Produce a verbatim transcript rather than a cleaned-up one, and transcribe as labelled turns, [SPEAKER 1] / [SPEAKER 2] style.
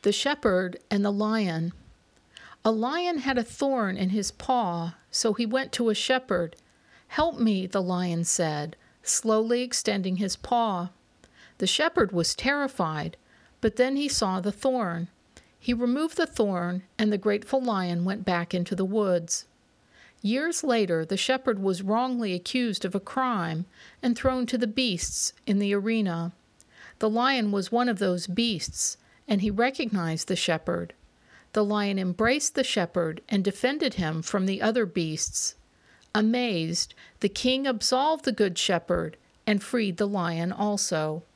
[SPEAKER 1] The Shepherd and the Lion. A lion had a thorn in his paw, so he went to a shepherd. "Help me," the lion said, slowly extending his paw. The shepherd was terrified, but then he saw the thorn. He removed the thorn, and the grateful lion went back into the woods. Years later, the shepherd was wrongly accused of a crime and thrown to the beasts in the arena. The lion was one of those beasts, and he recognized the shepherd. The lion embraced the shepherd and defended him from the other beasts. Amazed, the king absolved the good shepherd and freed the lion also.